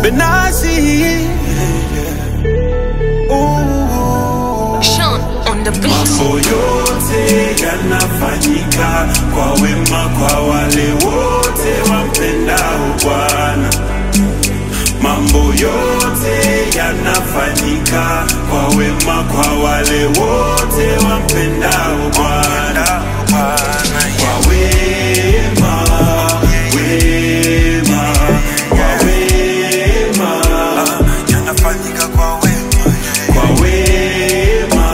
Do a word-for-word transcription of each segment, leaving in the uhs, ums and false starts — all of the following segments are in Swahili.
Benazi. Sean on the beat. Mambo yote yanafanyika kwa wema kwa wale wote wampendao Bwana. Mambo yote yanafanyika kwa wema kwa wale wote wampendao Bwana. Kwa wema, wema, kwa wema yanafanyika kwa wema, kwa wema,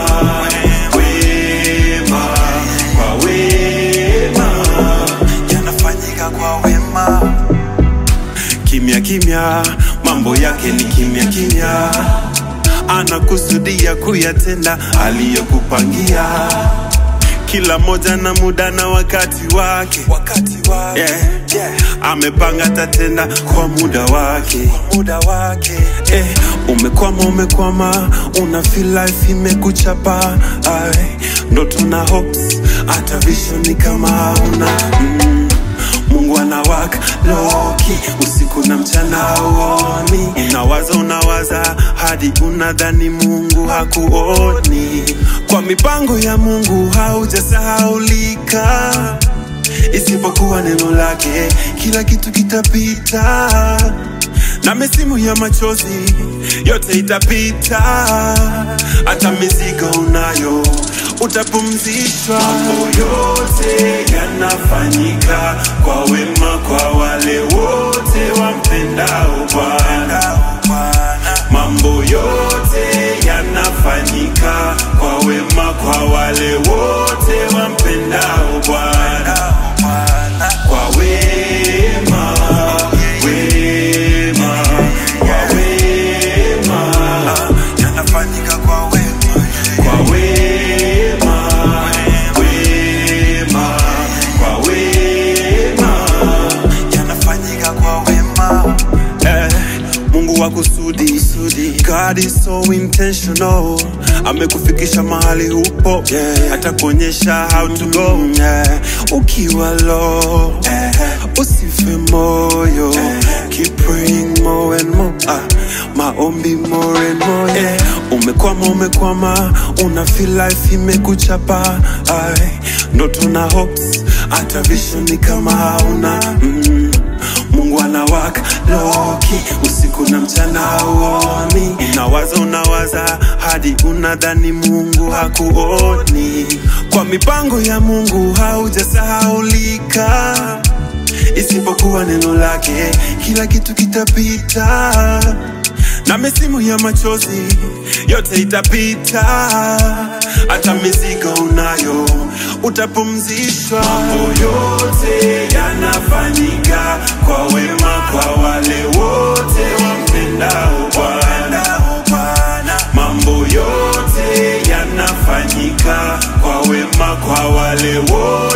wema, kwa wema yanafanyika kwa wema. Kimya kimya, mambo yake ni kimya kimya, anakusudia kuyatenda aliyokupangia. Kila moja na muda na wakati wake, wakati wake. Yeah. Yeah. Amepanga tatenda kwa muda wake, kwa muda wake. Eh, umekwama umekwama, una feel life imekuchapa. Ay, ndoto na hopes, hata vision ni kama hauna. Mm. Mungu anawaka loki, usiku na mchana hauoni. Unawaza unawaza hadi unadhani Mungu hakuoni. Kwa mipango ya Mungu haujasahaulika, isipokuwa neno lake kila kitu kitapita. Na misimu ya machozi yote itapita, hata mizigo unayo utapumzishwa. Mambo yote yanafanyika kwa wema kwa wale wote wampendao Bwana. Mambo yote yanafanyika kwa wema kwa wale wote wampendao Bwana. Kwa wema, wema, kwa wema yanafanyika kwa wema, kwa wema, wema, kwa wema yanafanyika kwa wema. Eh, Mungu wa kusudi, God is so intentional. Amekufikisha mahali upo, yeah. Atakuonyesha how to go, yeah. Ukiwa low, yeah. Usife moyo, yeah. Keep praying more and more, ah. Maombi more and more, yeah. Umekwama umekwama, una feel life imekuchapa. Ay, ndoto na hopes, hata vision ni kama hauna. mm. Mungu anawaka loki, usiku na mchana hauoni. Unawaza unawaza hadi unadhani Mungu hakuoni. Kwa mipango ya Mungu haujasahaulika, isipokuwa neno lake kila kitu kitapita. Na misimu ya machozi yote itapita, hata mizigo unayo utapumzishwa. Mambo yote yanafanyika kwa wema kwa wale wote wampendao Bwana. Mambo yote yanafanyika kwa wema kwa wale wote